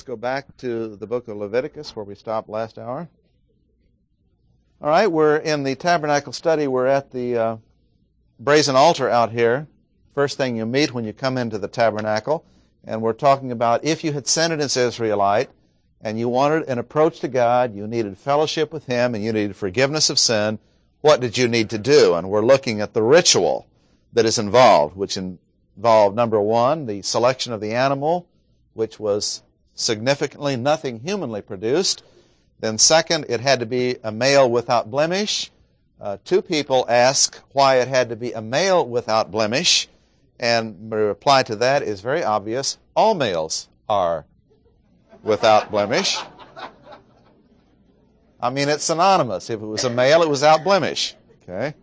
Let's go back to the book of Leviticus where we stopped last hour. All right, we're in the tabernacle study. We're at the brazen altar out here. First thing you meet when you come into the tabernacle. And we're talking about if you had sinned as Israelite and you wanted an approach to God, you needed fellowship with Him, and you needed forgiveness of sin, what did you need to do? And we're looking at the ritual that is involved, which involved, number one, the selection of the animal, which was significantly nothing humanly produced. Then second, it had to be a male without blemish. Two people ask why it had to be a male without blemish, and the reply to that is very obvious. All males are without blemish. I mean, it's synonymous. If it was a male, it was without blemish. Okay?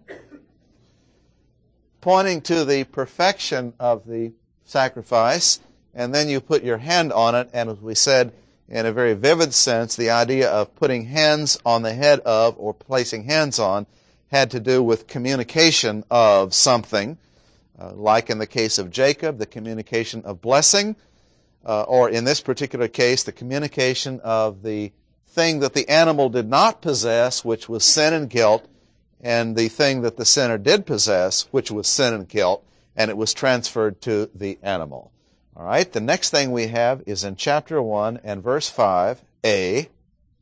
Pointing to the perfection of the sacrifice, and then you put your hand on it, and as we said, in a very vivid sense, the idea of putting hands on the head of or placing hands on had to do with communication of something, like in the case of Jacob, the communication of blessing, or in this particular case, the communication of the thing that the animal did not possess, which was sin and guilt, and the thing that the sinner did possess, which was sin and guilt, and it was transferred to the animal. All right, the next thing we have is in chapter 1 and verse 5a.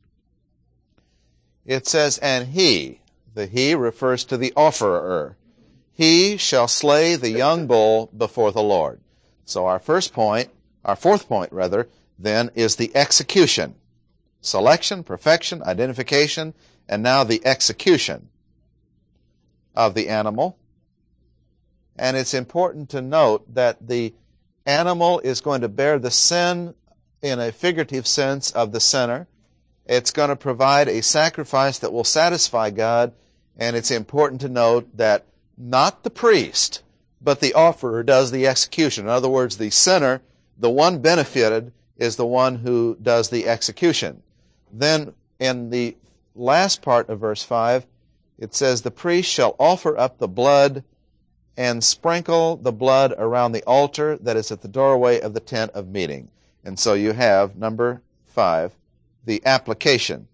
It says, and he, the he refers to the offerer, he shall slay the young bull before the Lord. So our fourth point, then, is the execution. Selection, perfection, identification, and now the execution of the animal. And it's important to note that the animal is going to bear the sin in a figurative sense of the sinner. It's going to provide a sacrifice that will satisfy God, and it's important to note that not the priest, but the offerer does the execution. In other words, the sinner, the one benefited, is the one who does the execution. Then in the last part of verse 5, it says, the priest shall offer up the blood and sprinkle the blood around the altar that is at the doorway of the tent of meeting. And so you have, number 5, the application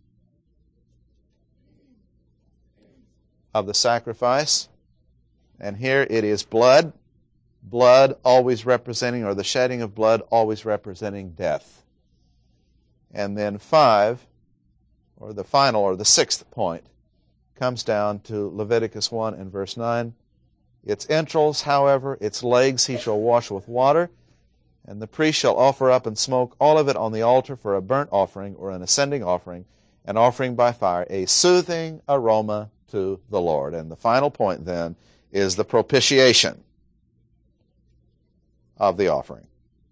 of the sacrifice. And here it is blood always representing, or the shedding of blood always representing death. And then 5, or the final, or the sixth point, comes down to Leviticus 1 and verse 9. Its entrails, however, its legs he shall wash with water, and the priest shall offer up and smoke all of it on the altar for a burnt offering or an ascending offering, an offering by fire, a soothing aroma to the Lord. And the final point then is the propitiation of the offering.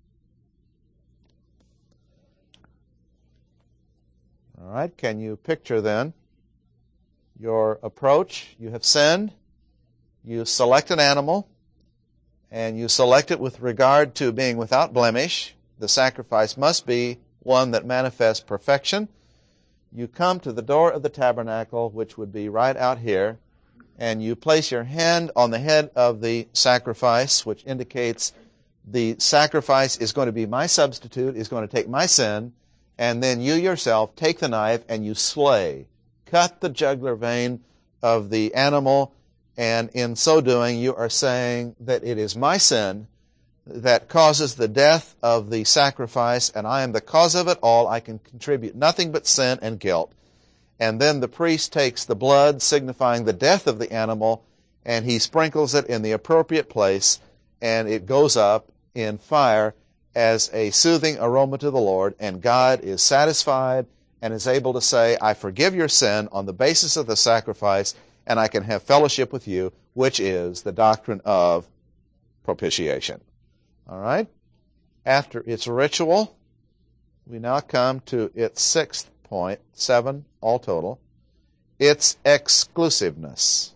All right, can you picture then your approach? You have sinned. You select an animal, and you select it with regard to being without blemish. The sacrifice must be one that manifests perfection. You come to the door of the tabernacle, which would be right out here, and you place your hand on the head of the sacrifice, which indicates the sacrifice is going to be my substitute, is going to take my sin, and then you yourself take the knife and you slay, cut the jugular vein of the animal, and in so doing, you are saying that it is my sin that causes the death of the sacrifice, and I am the cause of it all. I can contribute nothing but sin and guilt. And then the priest takes the blood, signifying the death of the animal, and he sprinkles it in the appropriate place, and it goes up in fire as a soothing aroma to the Lord, and God is satisfied and is able to say, I forgive your sin on the basis of the sacrifice, and I can have fellowship with you, which is the doctrine of propitiation. All right? After its ritual, we now come to its sixth point, 7 all total, its exclusiveness.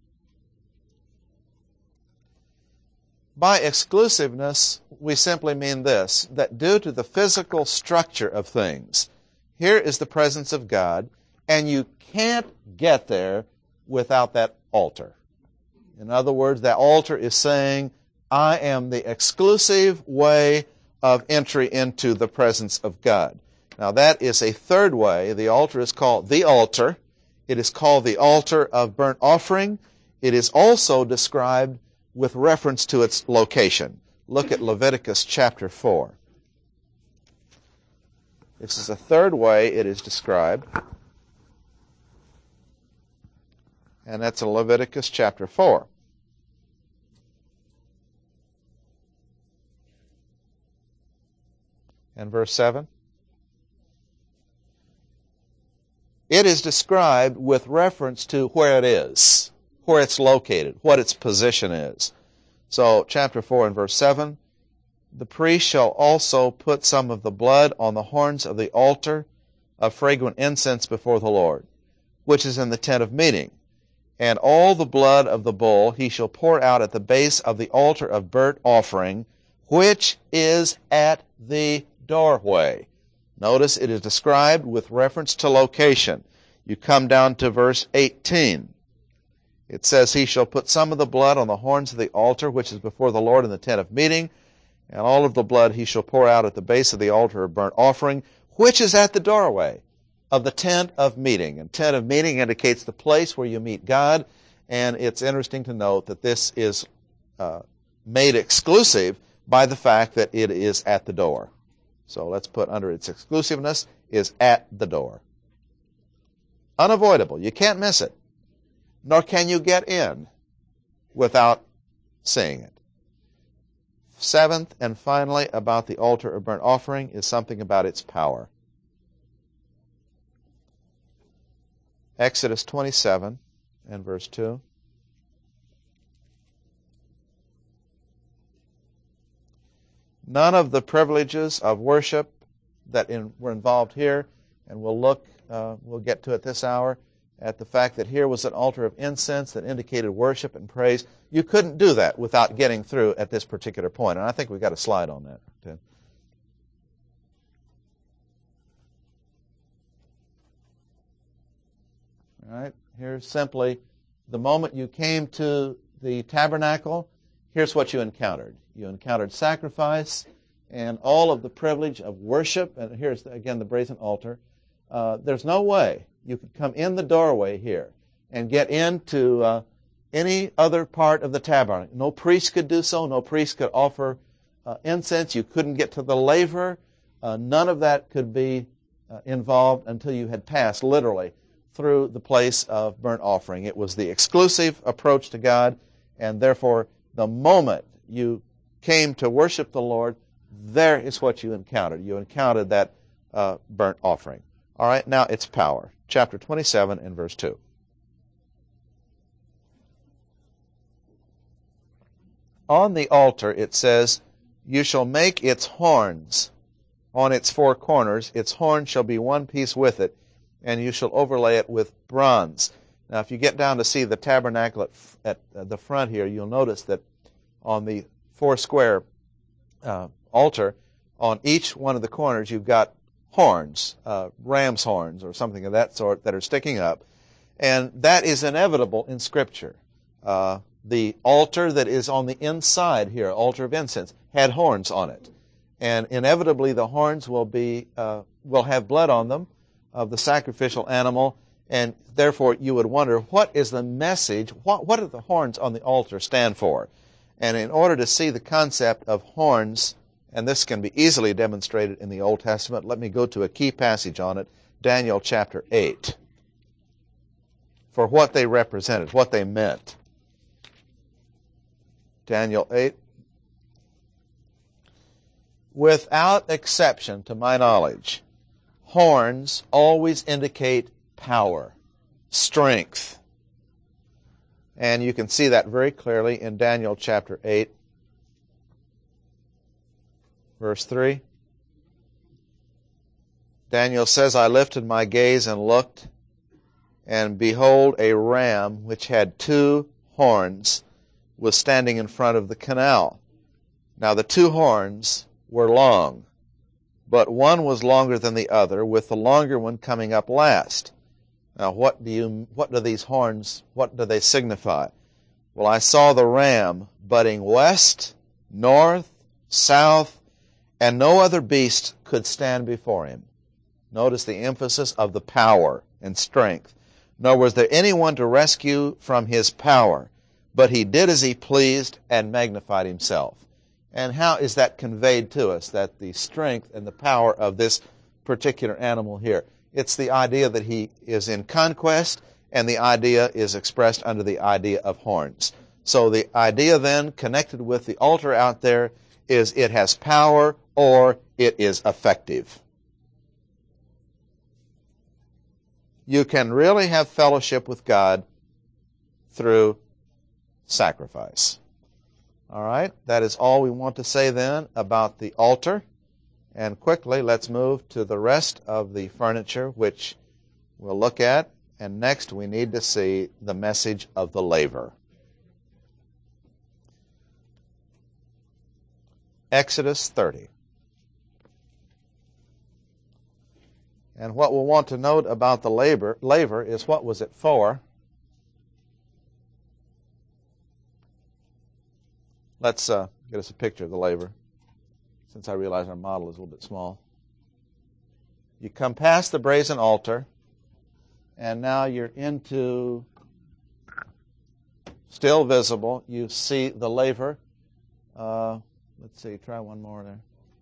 By exclusiveness, we simply mean this, that due to the physical structure of things, here is the presence of God, and you can't get there without that altar. In other words, that altar is saying, I am the exclusive way of entry into the presence of God. Now that is a third way. The altar is called the altar. It is called the altar of burnt offering. It is also described with reference to its location. Look at Leviticus chapter 4. This is a third way it is described. And that's in Leviticus chapter 4. And verse 7. It is described with reference to where it is, where it's located, what its position is. So, chapter 4 and verse 7, the priest shall also put some of the blood on the horns of the altar of fragrant incense before the Lord, which is in the tent of meeting. And all the blood of the bull he shall pour out at the base of the altar of burnt offering, which is at the doorway. Notice it is described with reference to location. You come down to verse 18. It says, he shall put some of the blood on the horns of the altar, which is before the Lord in the tent of meeting, and all of the blood he shall pour out at the base of the altar of burnt offering, which is at the doorway of the tent of meeting. And tent of meeting indicates the place where you meet God, and it's interesting to note that this is made exclusive by the fact that it is at the door. So let's put under its exclusiveness is at the door. Unavoidable. You can't miss it. Nor can you get in without seeing it. Seventh and finally about the altar of burnt offering is something about its power. Exodus 27 and verse 2. None of the privileges of worship that were involved here, and we'll get to it this hour, at the fact that here was an altar of incense that indicated worship and praise. You couldn't do that without getting through at this particular point. And I think we've got a slide on that, too. All right, here's simply the moment you came to the tabernacle, here's what you encountered. You encountered sacrifice and all of the privilege of worship. And here's, again, the brazen altar. There's no way you could come in the doorway here and get into any other part of the tabernacle. No priest could do so. No priest could offer incense. You couldn't get to the laver. None of that could be involved until you had passed, literally, through the place of burnt offering. It was the exclusive approach to God, and therefore, the moment you came to worship the Lord, there is what you encountered. You encountered that burnt offering. All right, now its power. Chapter 27 and verse 2. On the altar, it says, you shall make its horns on its four corners. Its horn shall be one piece with it, and you shall overlay it with bronze. Now, if you get down to see the tabernacle at the front here, you'll notice that on the four square altar, on each one of the corners, you've got horns, ram's horns or something of that sort that are sticking up. And that is inevitable in Scripture. The altar that is on the inside here, altar of incense, had horns on it. And inevitably the horns will have blood on them of the sacrificial animal, and therefore you would wonder, what is the message, what do the horns on the altar stand for? And in order to see the concept of horns, and this can be easily demonstrated in the Old Testament, let me go to a key passage on it, Daniel chapter 8, for what they represented, what they meant. Daniel 8. Without exception, to my knowledge, horns always indicate power, strength. And you can see that very clearly in Daniel chapter 8, verse 3. Daniel says, I lifted my gaze and looked, and behold, a ram which had two horns was standing in front of the canal. Now the two horns were long, but one was longer than the other, with the longer one coming up last. Now what do these horns, what do they signify? Well, I saw the ram butting west, north, south, and no other beast could stand before him. Notice the emphasis of the power and strength. Nor was there anyone to rescue from his power, but he did as he pleased and magnified himself. And how is that conveyed to us, that the strength and the power of this particular animal here? It's the idea that he is in conquest, and the idea is expressed under the idea of horns. So the idea then connected with the altar out there is it has power or it is effective. You can really have fellowship with God through sacrifice. All right, that is all we want to say then about the altar. And quickly, let's move to the rest of the furniture, which we'll look at. And next, we need to see the message of the laver. Exodus 30. And what we'll want to note about the laver is, what was it for? Let's get us a picture of the laver, since I realize our model is a little bit small. You come past the brazen altar, and now you're into, still visible, you see the laver. Let's see, try one more there.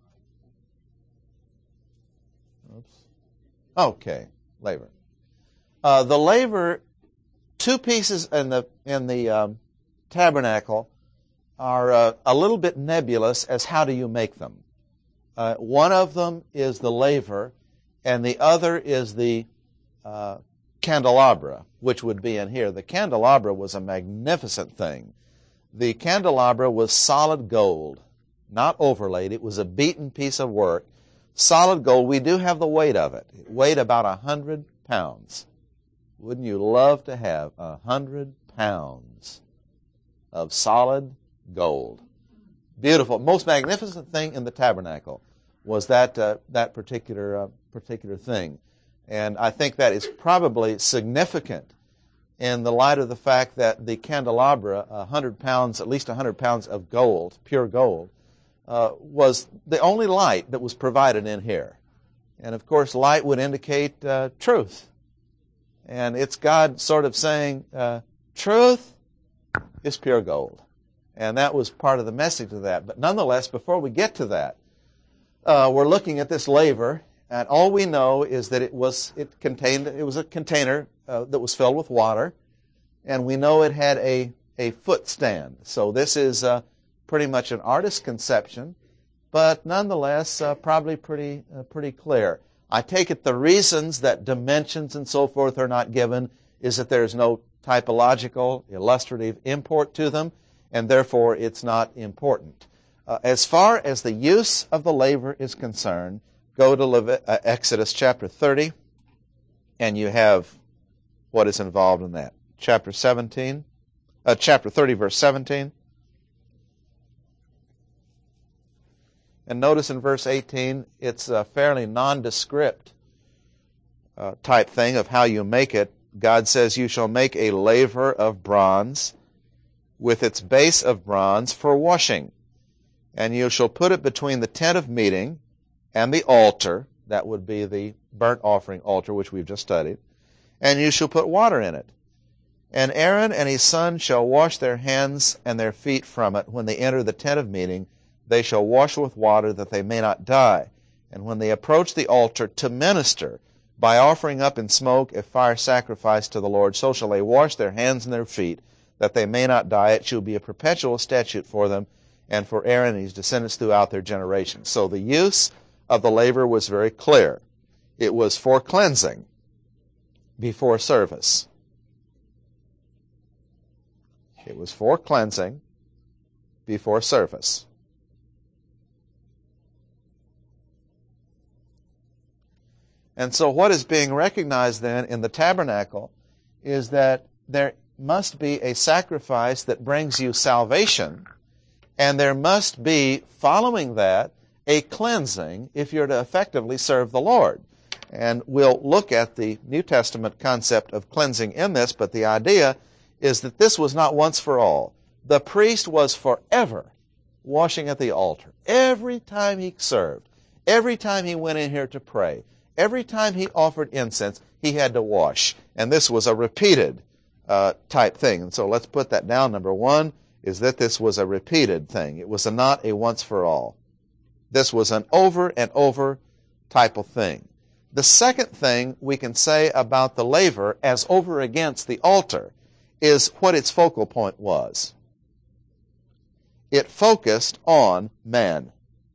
Oops. Okay, laver. The laver, two pieces in the tabernacle are a little bit nebulous as how do you make them. One of them is the laver, and the other is the candelabra, which would be in here. The candelabra was a magnificent thing. The candelabra was solid gold, not overlaid. It was a beaten piece of work. Solid gold. We do have the weight of it. It weighed about 100 pounds. Wouldn't you love to have 100 pounds of solid gold? Beautiful. Most magnificent thing in the tabernacle was that particular thing. And I think that is probably significant in the light of the fact that the candelabra, 100 pounds, at least 100 pounds of gold, pure gold, was the only light that was provided in here. And of course, light would indicate truth. And it's God sort of saying, truth is pure gold. And that was part of the message of that. But nonetheless, before we get to that, we're looking at this laver, and all we know is that it was a container that was filled with water, and we know it had a foot stand. So this is pretty much an artist's conception, but nonetheless probably pretty clear. I take it the reasons that dimensions and so forth are not given is that there's no typological, illustrative import to them, and therefore it's not important. As far as the use of the laver is concerned, go to Exodus chapter 30, and you have what is involved in that. Chapter 30, verse 17. And notice in verse 18, it's a fairly nondescript type thing of how you make it. God says, you shall make a laver of bronze with its base of bronze for washing. And you shall put it between the tent of meeting and the altar. That would be the burnt offering altar, which we've just studied. And you shall put water in it. And Aaron and his son shall wash their hands and their feet from it when they enter the tent of meeting. They shall wash with water that they may not die. And when they approach the altar to minister, by offering up in smoke a fire sacrifice to the Lord, so shall they wash their hands and their feet, that they may not die. It shall be a perpetual statute for them and for Aaron and his descendants throughout their generations. So the use of the laver was very clear. It was for cleansing before service. It was for cleansing before service. And so what is being recognized then in the tabernacle is that there must be a sacrifice that brings you salvation, and there must be, following that, a cleansing if you're to effectively serve the Lord. And we'll look at the New Testament concept of cleansing in this, but the idea is that this was not once for all. The priest was forever washing at the altar. Every time he served, every time he went in here to pray, every time he offered incense, he had to wash. And this was a repeated type thing. And so let's put that down. Number one is that this was a repeated thing. It was not a once for all. This was an over and over type of thing. The second thing we can say about the laver as over against the altar is what its focal point was. It focused on man.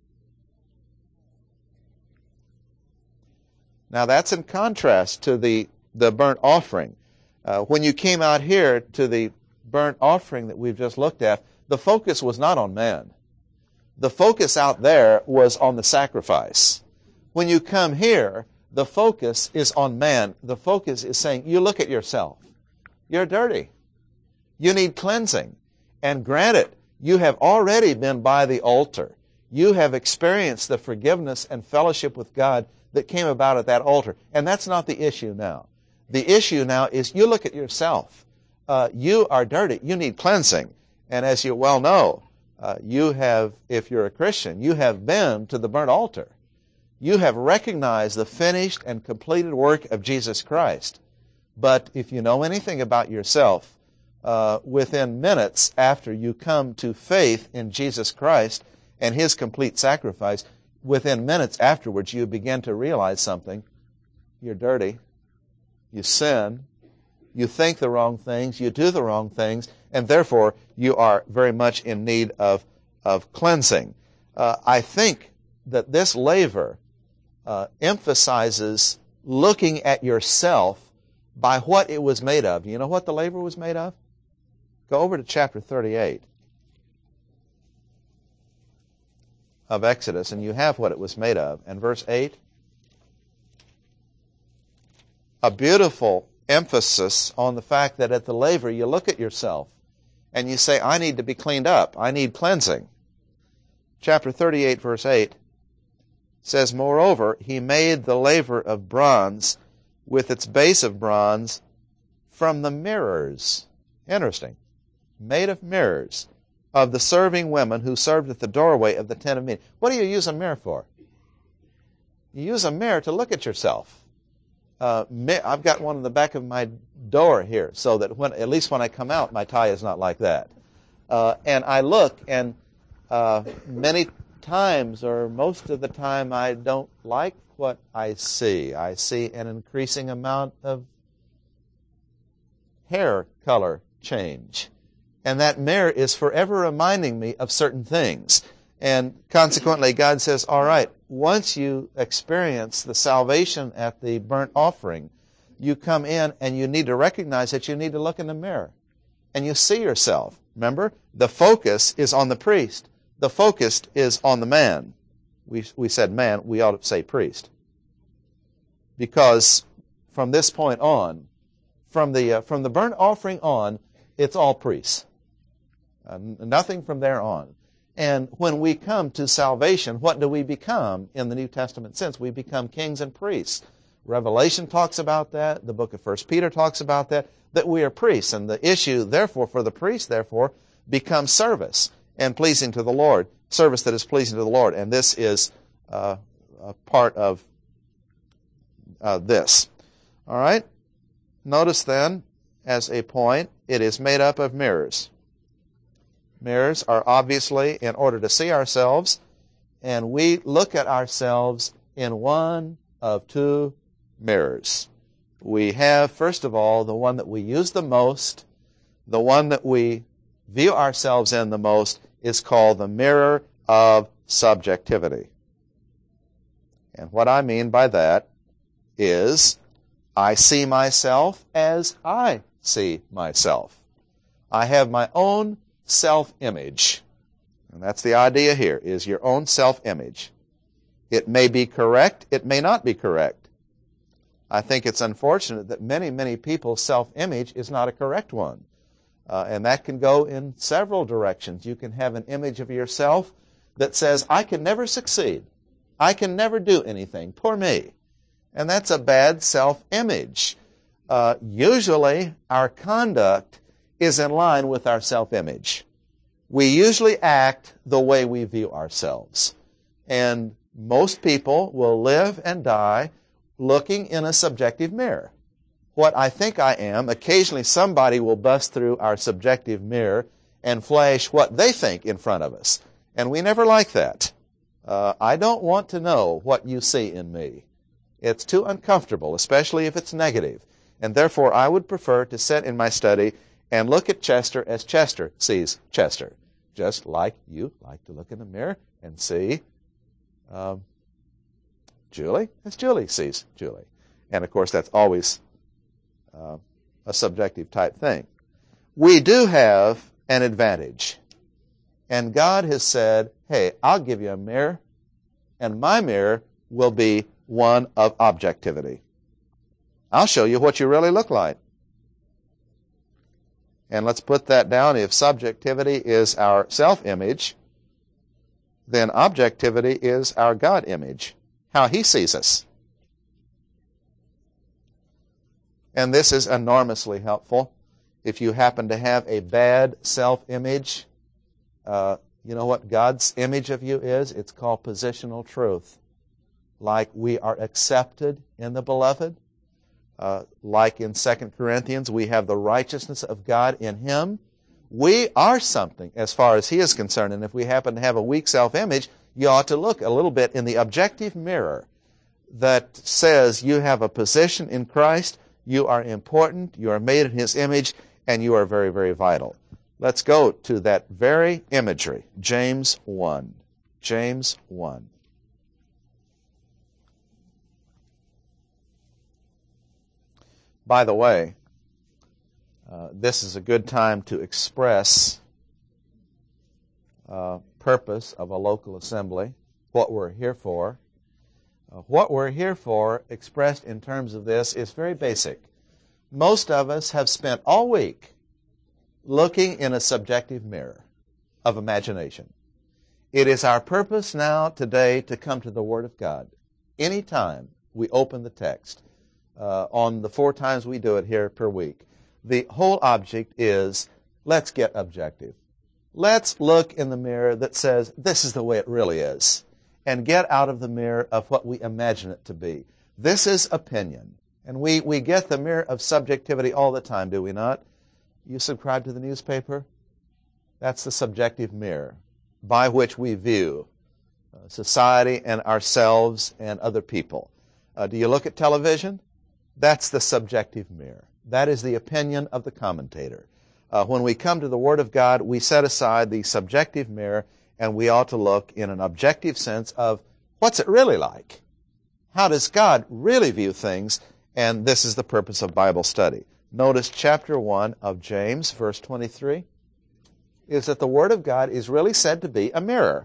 Now that's in contrast to the burnt offering. When you came out here to the burnt offering that we've just looked at, the focus was not on man. The focus out there was on the sacrifice. When you come here, the focus is on man. The focus is saying, you look at yourself. You're dirty. You need cleansing. And granted, you have already been by the altar. You have experienced the forgiveness and fellowship with God that came about at that altar. And that's not the issue now. The issue now is you look at yourself. You are dirty. You need cleansing. And as you well know, you have, if you're a Christian, you have been to the burnt altar. You have recognized the finished and completed work of Jesus Christ. But if you know anything about yourself, within minutes after you come to faith in Jesus Christ and His complete sacrifice, within minutes afterwards you begin to realize something. You're dirty. You sin. You think the wrong things. You do the wrong things. And therefore, you are very much in need of cleansing. I think that this laver emphasizes looking at yourself by what it was made of. You know what the laver was made of? Go over to chapter 38 of Exodus, and you have what it was made of. And verse 8, a beautiful emphasis on the fact that at the laver you look at yourself and you say, I need to be cleaned up. I need cleansing. Chapter 38, verse 8 says, moreover, he made the laver of bronze with its base of bronze from the mirrors. Interesting. Made of mirrors of the serving women who served at the doorway of the tent of meeting. What do you use a mirror for? You use a mirror to look at yourself. I've got one in the back of my door here so that at least when I come out, my tie is not like that. And I look, and many times, or most of the time, I don't like what I see. I see an increasing amount of hair color change. And that mirror is forever reminding me of certain things. And consequently, God says, all right, once you experience the salvation at the burnt offering, you come in and you need to recognize that you need to look in the mirror. And you see yourself. Remember, the focus is on the priest. The focus is on the man. We said man, we ought to say priest. Because from this point on, from the burnt offering on, it's all priests. Nothing from there on. And when we come to salvation, what do we become in the New Testament sense? We become kings and priests. Revelation talks about that. The book of 1 Peter talks about that we are priests. And the issue, therefore, for the priest, therefore, becomes service and pleasing to the Lord. Service that is pleasing to the Lord. And this is a part of this. All right? Notice then, as a point, it is made up of mirrors. Mirrors are obviously in order to see ourselves, and we look at ourselves in one of two mirrors. We have, first of all, the one that we use the most, the one that we view ourselves in the most is called the mirror of subjectivity. And what I mean by that is I see myself as I see myself. I have my own self-image. And that's the idea here, is your own self-image. It may be correct, it may not be correct. I think it's unfortunate that many, many people's self-image is not a correct one. And that can go in several directions. You can have an image of yourself that says, I can never succeed. I can never do anything. Poor me. And that's a bad self-image. Usually, our conduct is in line with our self-image. We usually act the way we view ourselves. And most people will live and die looking in a subjective mirror. What I think I am, occasionally somebody will bust through our subjective mirror and flash what they think in front of us. And we never like that. I don't want to know what you see in me. It's too uncomfortable, especially if it's negative. And therefore, I would prefer to sit in my study and look at Chester as Chester sees Chester. Just like you like to look in the mirror and see Julie as Julie sees Julie. And of course, that's always a subjective type thing. We do have an advantage. And God has said, hey, I'll give you a mirror, and my mirror will be one of objectivity. I'll show you what you really look like. And let's put that down. If subjectivity is our self-image, then objectivity is our God image, how He sees us. And this is enormously helpful. If you happen to have a bad self-image, you know what God's image of you is? It's called positional truth. Like we are accepted in the Beloved. Like in 2 Corinthians, we have the righteousness of God in Him. We are something as far as He is concerned. And if we happen to have a weak self-image, you ought to look a little bit in the objective mirror that says you have a position in Christ, you are important, you are made in His image, and you are very, very vital. Let's go to that very imagery, James 1. James 1. By the way, this is a good time to express purpose of a local assembly, what we're here for. What we're here for, expressed in terms of this, is very basic. Most of us have spent all week looking in a subjective mirror of imagination. It is our purpose now, today, to come to the Word of God. Anytime we open the text, on the 4 times we do it here per week, the whole object is, let's get objective. Let's look in the mirror that says, this is the way it really is, and get out of the mirror of what we imagine it to be. This is opinion. And we get the mirror of subjectivity all the time, do we not? You subscribe to the newspaper? That's the subjective mirror by which we view society and ourselves and other people. Do you look at television? That's the subjective mirror. That is the opinion of the commentator. When we come to the Word of God, we set aside the subjective mirror, and we ought to look in an objective sense of what's it really like? How does God really view things? And this is the purpose of Bible study. Notice chapter 1 of James, verse 23, is that the Word of God is really said to be a mirror.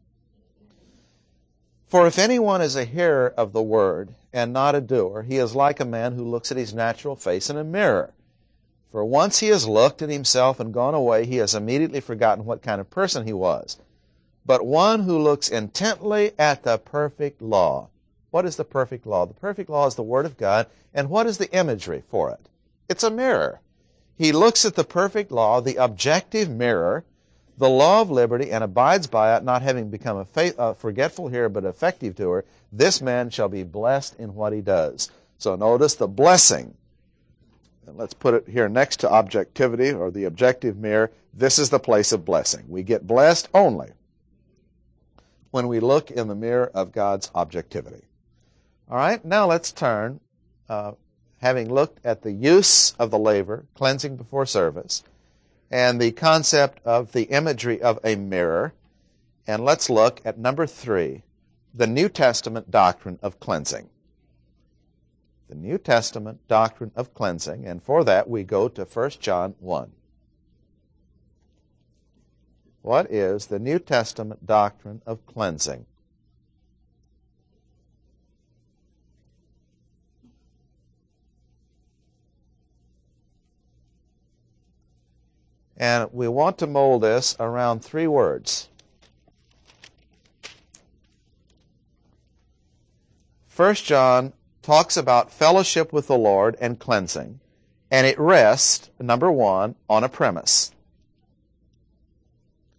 For if anyone is a hearer of the Word and not a doer, he is like a man who looks at his natural face in a mirror. For once he has looked at himself and gone away, he has immediately forgotten what kind of person he was. But one who looks intently at the perfect law. What is the perfect law? The perfect law is the Word of God. And what is the imagery for it? It's a mirror. He looks at the perfect law, the objective mirror, the law of liberty, and abides by it, not having become a forgetful hearer but effective doer. This man shall be blessed in what he does. So notice the blessing. And let's put it here next to objectivity, or the objective mirror. This is the place of blessing. We get blessed only when we look in the mirror of God's objectivity. All right, now let's turn, having looked at the use of the laver, cleansing before service, and the concept of the imagery of a mirror, and let's look at number 3, the New Testament doctrine of cleansing. The New Testament doctrine of cleansing, and for that we go to 1 John 1. What is the New Testament doctrine of cleansing? And we want to mold this around 3 words. 1 John talks about fellowship with the Lord and cleansing, and it rests, number 1, on a premise.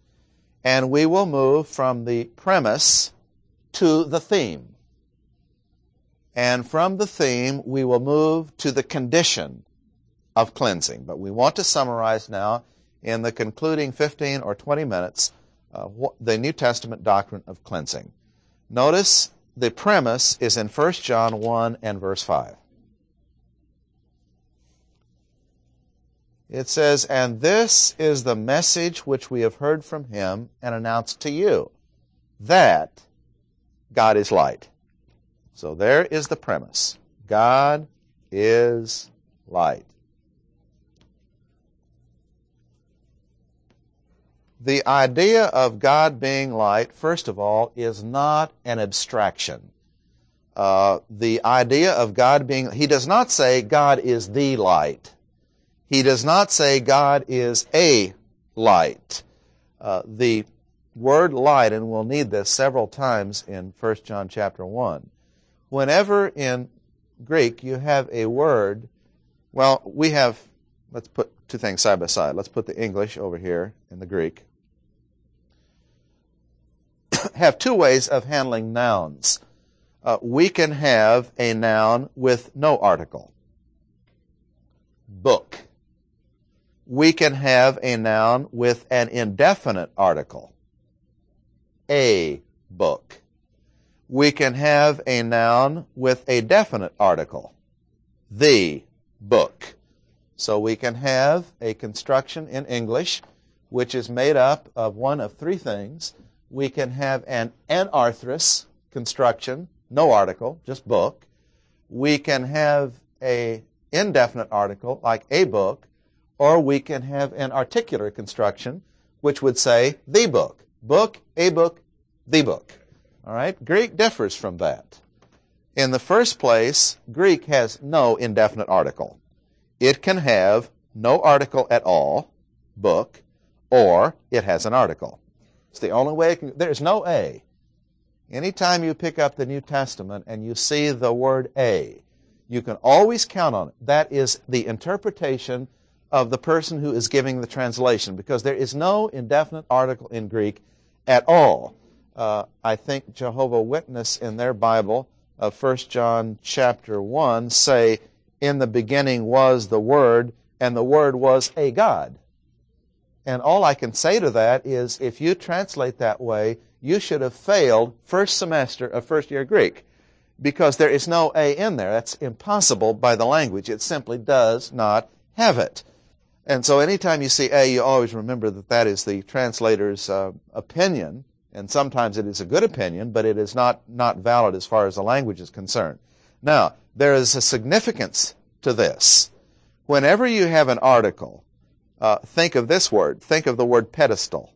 and we will move from the premise to the theme. And from the theme, we will move to the condition of cleansing. But we want to summarize now in the concluding 15 or 20 minutes the New Testament doctrine of cleansing. Notice the premise is in 1 John 1 and verse 5. It says, "And this is the message which we have heard from him and announced to you, that God is light." So there is the premise. God is light. The idea of God being light, first of all, is not an abstraction. The idea of God being, he does not say God is the light. He does not say God is a light. The word light, and we'll need this several times in 1 John chapter 1. Whenever in Greek you have a word, well, we have, let's put two things side by side. Let's put the English over here in the Greek. Have two ways of handling nouns. We can have a noun with no article. Book. We can have a noun with an indefinite article. A book. We can have a noun with a definite article. The book. So we can have a construction in English which is made up of one of three things. We can have an anarthrous construction, no article, just book. We can have a indefinite article, like a book, or we can have an articular construction, which would say the book. Book, a book, the book. All right? Greek differs from that. In the first place, Greek has no indefinite article. It can have no article at all, book, or it has an article. It's the only way it can. There's no a. Anytime you pick up the New Testament and you see the word a, you can always count on it. That is the interpretation of the person who is giving the translation, because there is no indefinite article in Greek at all. I think Jehovah's Witness in their Bible of 1 John chapter 1 say, "In the beginning was the Word, and the Word was a God." And all I can say to that is, if you translate that way, you should have failed first semester of first year Greek, because there is no a in there. That's impossible by the language. It simply does not have it. And so anytime you see a, you always remember that that is the translator's opinion, and sometimes it is a good opinion, but it is not valid as far as the language is concerned. Now, there is a significance to this. Whenever you have an article, think of this word. Think of the word pedestal.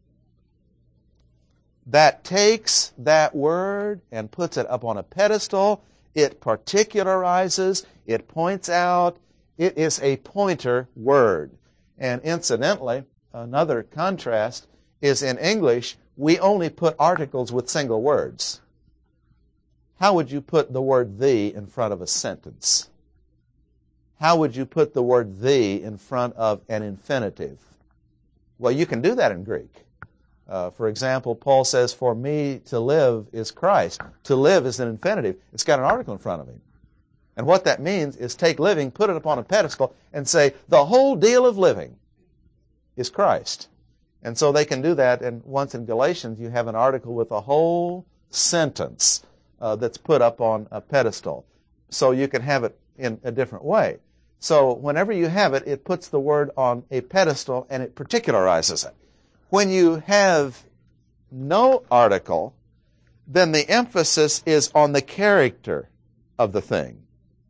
That takes that word and puts it up on a pedestal. It particularizes. It points out. It is a pointer word. And incidentally, another contrast is in English, we only put articles with single words. How would you put the word the in front of a sentence? How would you put the word the in front of an infinitive? Well, you can do that in Greek. For example, Paul says, "For me to live is Christ." To live is an infinitive. It's got an article in front of him. And what that means is take living, put it upon a pedestal, and say, the whole deal of living is Christ. And so they can do that. And once in Galatians, you have an article with a whole sentence that's put up on a pedestal. So you can have it in a different way. So whenever you have it, it puts the word on a pedestal and it particularizes it. When you have no article, then the emphasis is on the character of the thing.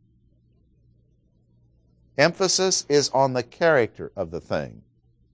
Emphasis is on the character of the thing,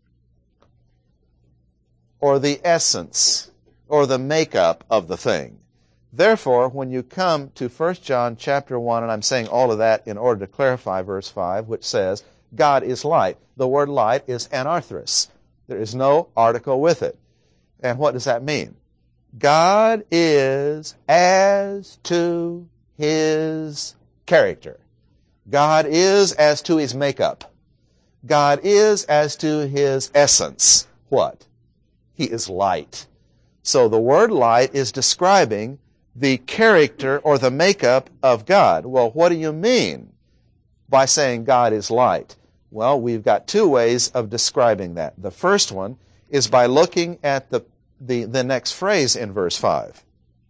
or the essence, or the makeup of the thing. Therefore, when you come to 1 John chapter 1, and I'm saying all of that in order to clarify verse 5, which says, God is light. The word light is anarthrous. There is no article with it. And what does that mean? God is as to His character. God is as to His makeup. God is as to His essence. What? He is light. So the word light is describing the character or the makeup of God. Well, what do you mean by saying God is light? Well, we've got two ways of describing that. The first one is by looking at the next phrase in verse 5.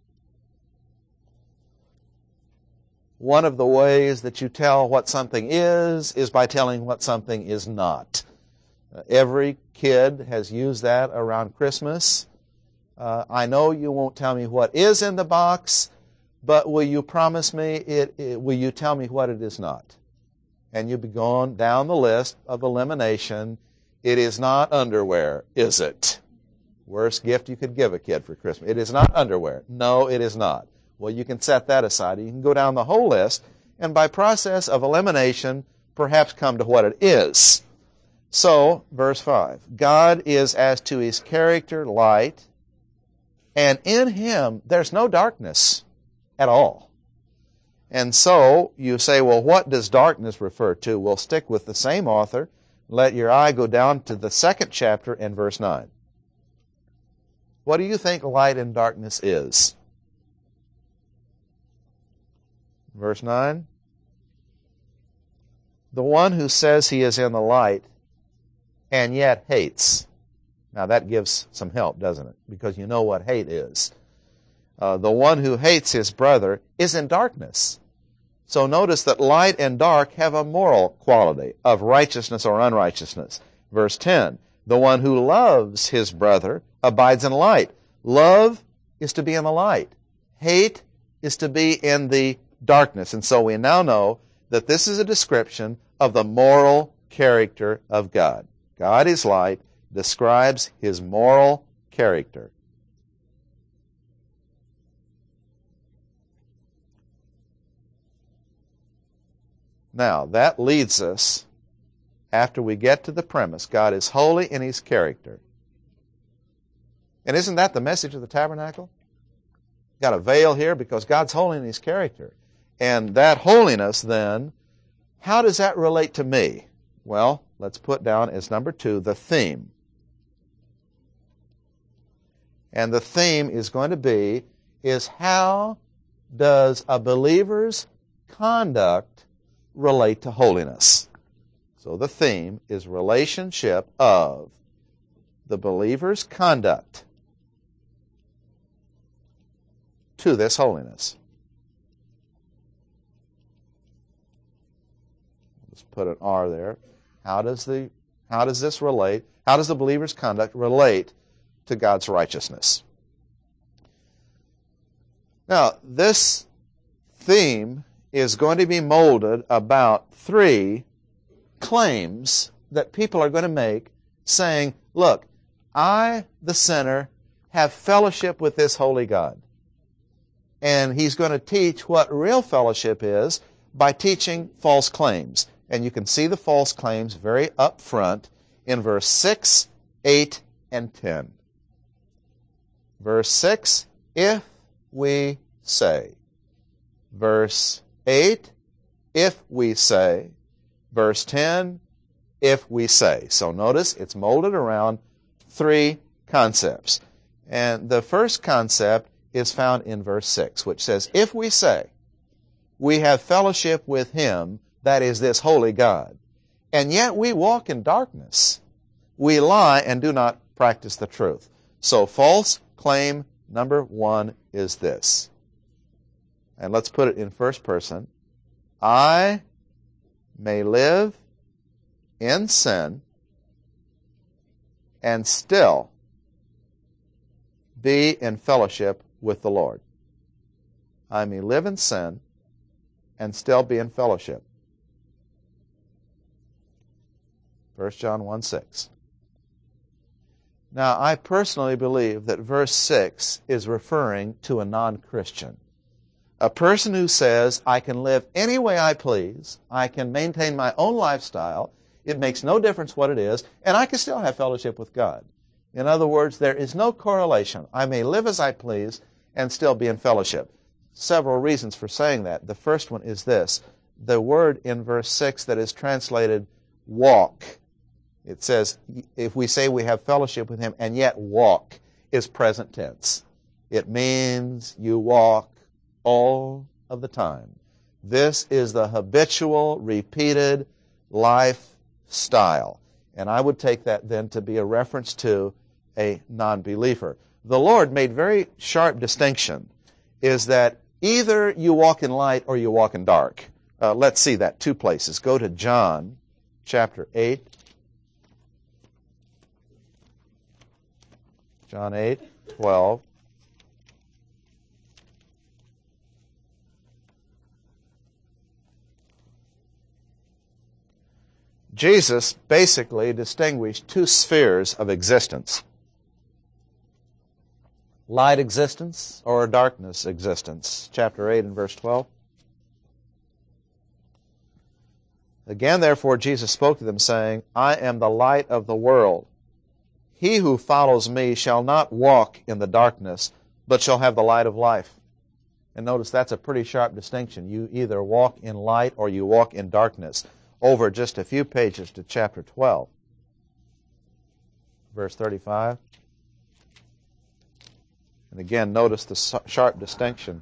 One of the ways that you tell what something is by telling what something is not. Every kid has used that around Christmas. I know you won't tell me what is in the box, but will you promise me, will you tell me what it is not? And you'll be going down the list of elimination. It is not underwear, is it? Worst gift you could give a kid for Christmas. It is not underwear. No, it is not. Well, you can set that aside. You can go down the whole list, and by process of elimination, perhaps come to what it is. So, verse 5, God is as to His character light, and in Him there's no darkness at all. And so, you say, well, what does darkness refer to? We'll stick with the same author. Let your eye go down to the 2nd chapter and verse 9. What do you think light and darkness is? Verse 9. The one who says he is in the light and yet hates. Now that gives some help, doesn't it? Because you know what hate is. The one who hates his brother is in darkness. So notice that light and dark have a moral quality of righteousness or unrighteousness. Verse 10, the one who loves his brother abides in light. Love is to be in the light. Hate is to be in the darkness. And so we now know that this is a description of the moral character of God. God is light, describes His moral character. Now, that leads us, after we get to the premise, God is holy in His character. And isn't that the message of the tabernacle? Got a veil here because God's holy in His character. And that holiness, then, how does that relate to me? Well, let's put down as number 2 the theme. And the theme is going to be, is how does a believer's conduct relate to holiness? So the theme is relationship of the believer's conduct to this holiness. Let's put an R there. How does this relate? How does the believer's conduct relate to God's righteousness? Now, this theme is going to be molded about 3 claims that people are going to make, saying, look, I, the sinner, have fellowship with this holy God. And he's going to teach what real fellowship is by teaching false claims. And you can see the false claims very up front in verse 6, 8, and 10. Verse 6, if we say. Verse 8, if we say. Verse 10, if we say. So notice it's molded around 3 concepts. And the first concept is found in verse 6, which says, if we say we have fellowship with Him, that is this holy God, and yet we walk in darkness, we lie and do not practice the truth. So false claim number 1 is this. And let's put it in first person. I may live in sin and still be in fellowship with the Lord. I may live in sin and still be in fellowship. 1 John 1:6. Now, I personally believe that verse 6 is referring to a non-Christian. A person who says, I can live any way I please, I can maintain my own lifestyle, it makes no difference what it is, and I can still have fellowship with God. In other words, there is no correlation. I may live as I please and still be in fellowship. Several reasons for saying that. The first one is this. The word in verse 6 that is translated walk It says, if we say we have fellowship with Him and yet walk, is present tense. It means you walk all of the time. This is the habitual, repeated lifestyle. And I would take that then to be a reference to a non-believer. The Lord made very sharp distinction, is that either you walk in light or you walk in dark. Let's see that, 2 places. Go to John chapter 8. John 8:12. Jesus basically distinguished 2 spheres of existence. Light existence or darkness existence. Chapter 8 and verse 12. Again, therefore, Jesus spoke to them, saying, I am the light of the world. He who follows me shall not walk in the darkness, but shall have the light of life. And notice that's a pretty sharp distinction. You either walk in light or you walk in darkness. Over just a few pages to chapter 12, verse 35. And again, notice the sharp distinction.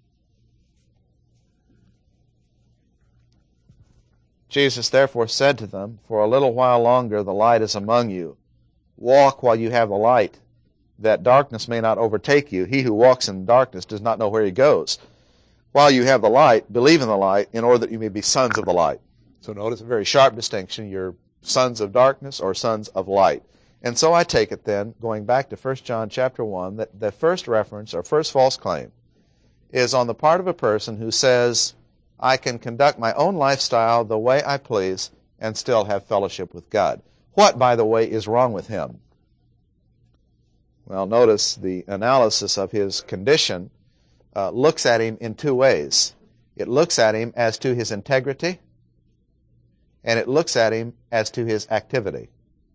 Jesus therefore said to them, For a little while longer the light is among you. Walk while you have the light, that darkness may not overtake you. He who walks in darkness does not know where he goes. While you have the light, believe in the light, in order that you may be sons of the light. So notice a very sharp distinction. You're sons of darkness or sons of light. And so I take it then, going back to 1 John chapter 1, that the first reference or first false claim is on the part of a person who says, I can conduct my own lifestyle the way I please and still have fellowship with God. What, by the way, is wrong with him? Well, notice the analysis of his condition looks at him in 2 ways. It looks at him as to his integrity, and it looks at him as to his activity.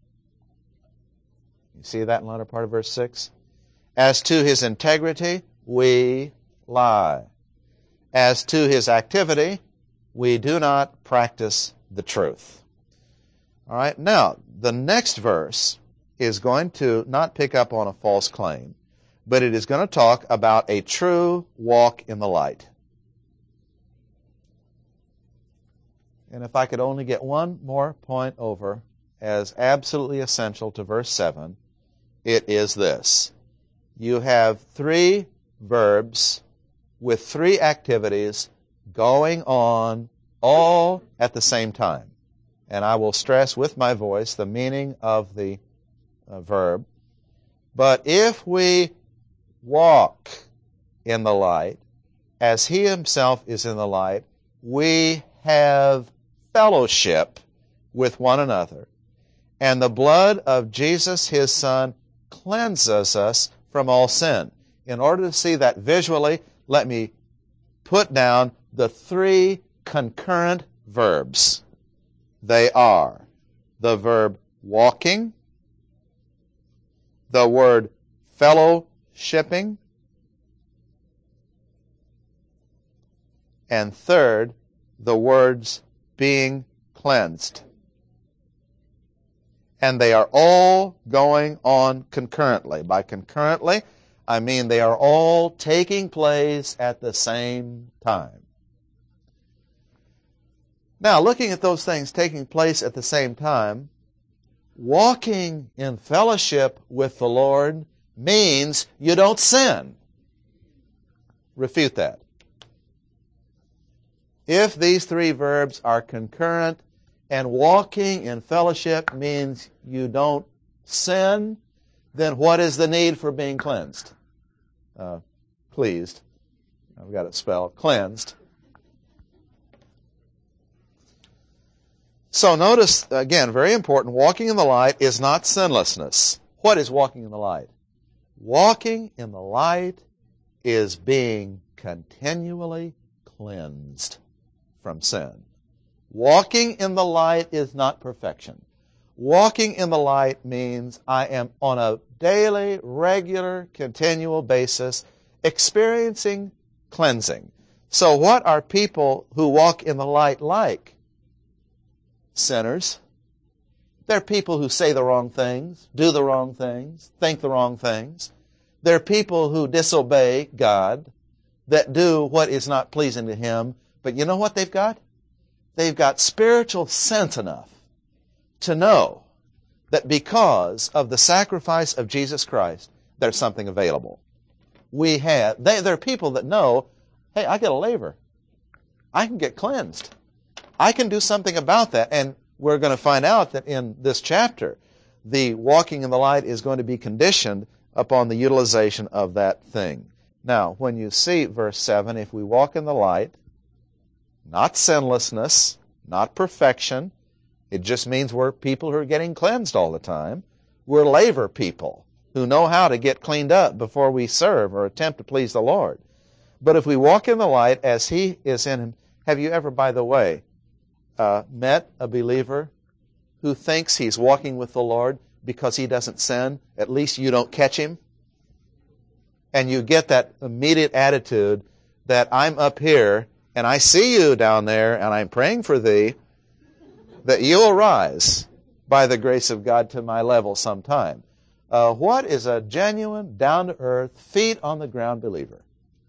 You see that in the latter part of verse 6? As to his integrity, we lie. As to his activity, we do not practice the truth. All right, now, the next verse is going to not pick up on a false claim, but it is going to talk about a true walk in the light. And if I could only get one more point over as absolutely essential to verse 7, it is this. You have 3 verbs with 3 activities going on all at the same time. And I will stress with my voice the meaning of the verb. But if we walk in the light, as He Himself is in the light, we have fellowship with one another. And the blood of Jesus, His Son, cleanses us from all sin. In order to see that visually, let me put down the 3 concurrent verbs. They are the verb walking, the word fellowshipping, and third, the words being cleansed. And they are all going on concurrently. By concurrently, I mean they are all taking place at the same time. Now, looking at those things taking place at the same time, walking in fellowship with the Lord means you don't sin. Refute that. If these 3 verbs are concurrent and walking in fellowship means you don't sin, then what is the need for being cleansed? Pleased. I've got it spelled. Cleansed. So notice, again, very important, walking in the light is not sinlessness. What is walking in the light? Walking in the light is being continually cleansed from sin. Walking in the light is not perfection. Walking in the light means I am on a daily, regular, continual basis experiencing cleansing. So what are people who walk in the light like? Sinners. There are people who say the wrong things, do the wrong things, think the wrong things. There are people who disobey God, that do what is not pleasing to Him. But you know what they've got? They've got spiritual sense enough to know that because of the sacrifice of Jesus Christ, there's something available. There are people that know, hey, I get a laver. I can get cleansed. I can do something about that. And we're going to find out that in this chapter, the walking in the light is going to be conditioned upon the utilization of that thing. Now, when you see verse 7, if we walk in the light, not sinlessness, not perfection, it just means we're people who are getting cleansed all the time. We're laver people who know how to get cleaned up before we serve or attempt to please the Lord. But if we walk in the light as He is in Him, have you ever, by the way, met a believer who thinks he's walking with the Lord because he doesn't sin? At least you don't catch him. And you get that immediate attitude that I'm up here and I see you down there and I'm praying for thee that you will rise by the grace of God to my level sometime. What is a genuine, down-to-earth, feet on the ground believer?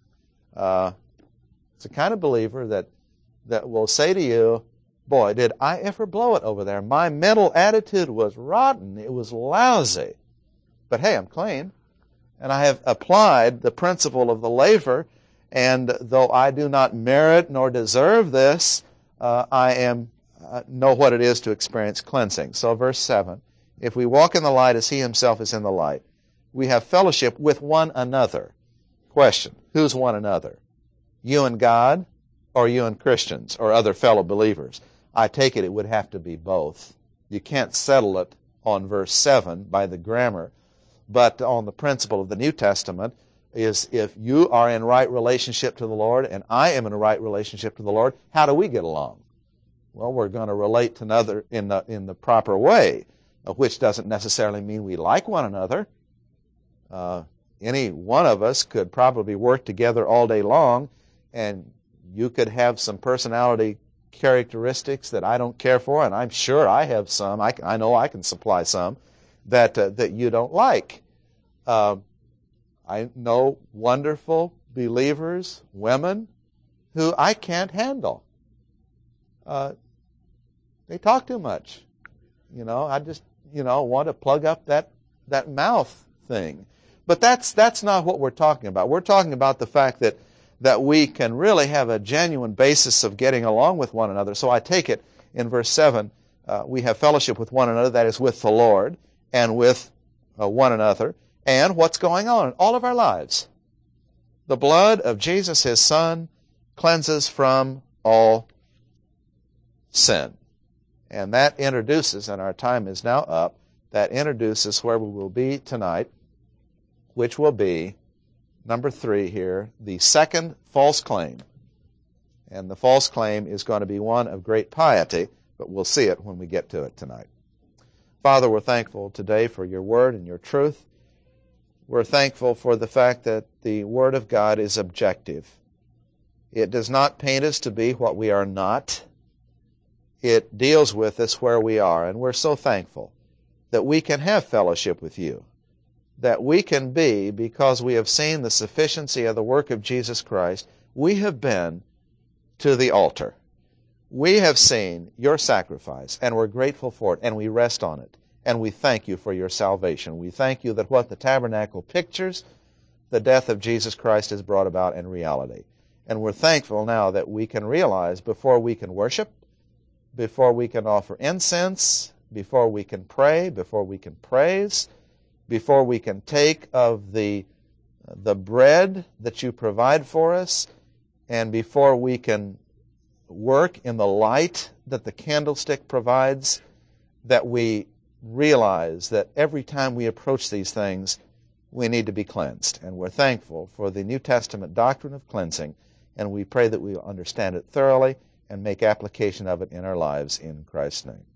It's the kind of believer that will say to you, boy, did I ever blow it over there. My mental attitude was rotten. It was lousy. But hey, I'm clean. And I have applied the principle of the laver, and though I do not merit nor deserve this, I know what it is to experience cleansing. So verse 7, if we walk in the light as He Himself is in the light, we have fellowship with one another. Question, who's one another? You and God, or you and Christians, or other fellow believers? I take it would have to be both. You can't settle it on verse 7 by the grammar, but on the principle of the New Testament is if you are in right relationship to the Lord and I am in a right relationship to the Lord, how do we get along? Well, we're going to relate to another in the proper way, which doesn't necessarily mean we like one another. Any one of us could probably work together all day long, and you could have some personality characteristics that I don't care for, and I'm sure I have some. I know I can supply some that you don't like. I know wonderful believers, women, who I can't handle. They talk too much. I just, want to plug up that mouth thing. But that's not what we're talking about. We're talking about the fact that we can really have a genuine basis of getting along with one another. So I take it in verse 7, we have fellowship with one another, that is with the Lord, and with one another. And what's going on in all of our lives? The blood of Jesus, His Son, cleanses from all sin. And that introduces, and our time is now up, that introduces where we will be tonight, which will be number 3 here, the second false claim. And the false claim is going to be one of great piety, but we'll see it when we get to it tonight. Father, we're thankful today for your word and your truth. We're thankful for the fact that the Word of God is objective. It does not paint us to be what we are not. It deals with us where we are, and we're so thankful that we can have fellowship with you, that we can be, because we have seen the sufficiency of the work of Jesus Christ, we have been to the altar. We have seen your sacrifice, and we're grateful for it, and we rest on it. And we thank you for your salvation. We thank you that what the tabernacle pictures, the death of Jesus Christ has brought about in reality. And we're thankful now that we can realize before we can worship, before we can offer incense, before we can pray, before we can praise, before we can take of the bread that you provide for us, and before we can work in the light that the candlestick provides, that we realize that every time we approach these things, we need to be cleansed. And we're thankful for the New Testament doctrine of cleansing, and we pray that we will understand it thoroughly and make application of it in our lives in Christ's name.